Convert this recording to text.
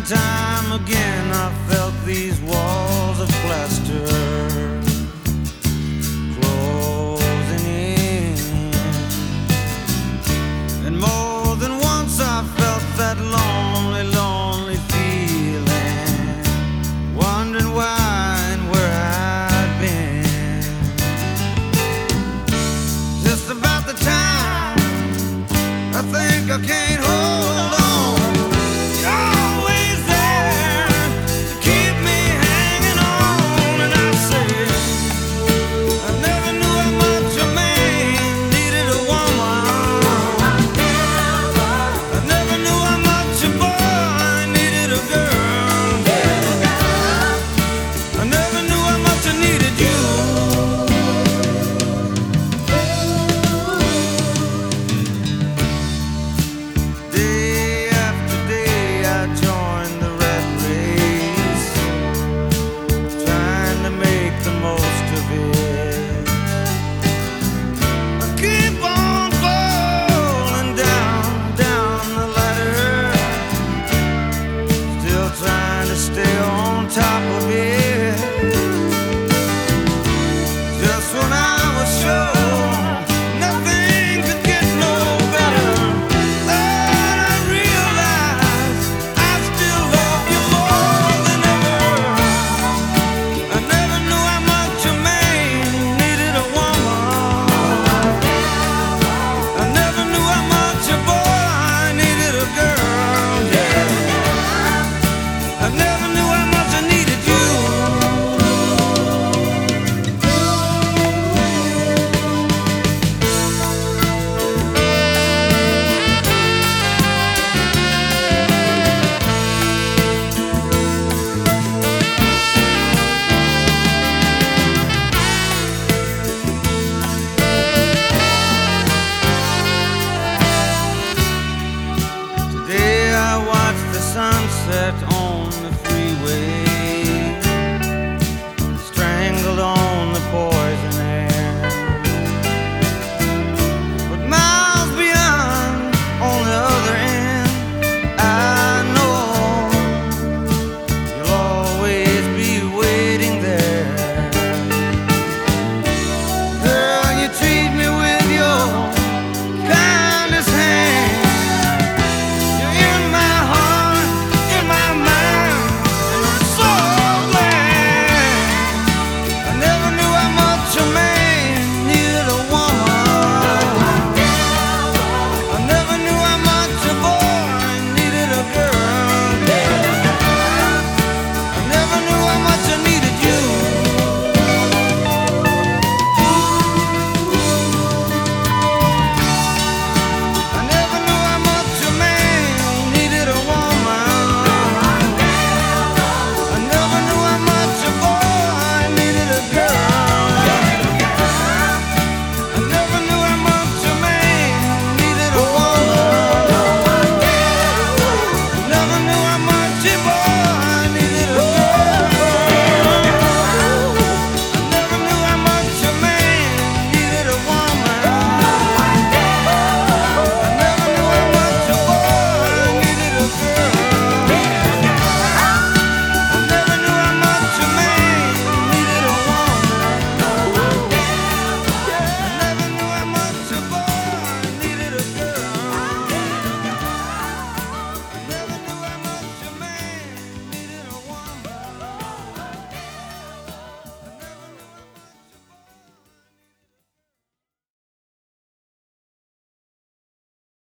and time again I felt these walls of plaster closing in, and more than once I felt that lonely, lonely feeling, wondering why and where I'd been. Just about the time I think I can't hold on. Stay on top of it. Just when I was sure nothing could get no better, then I realized I still love you more than ever. I never knew how much a man needed a woman. I never knew how much a boy needed a girl. Yeah. I never knew how much I needed you. Today I watched the sunset on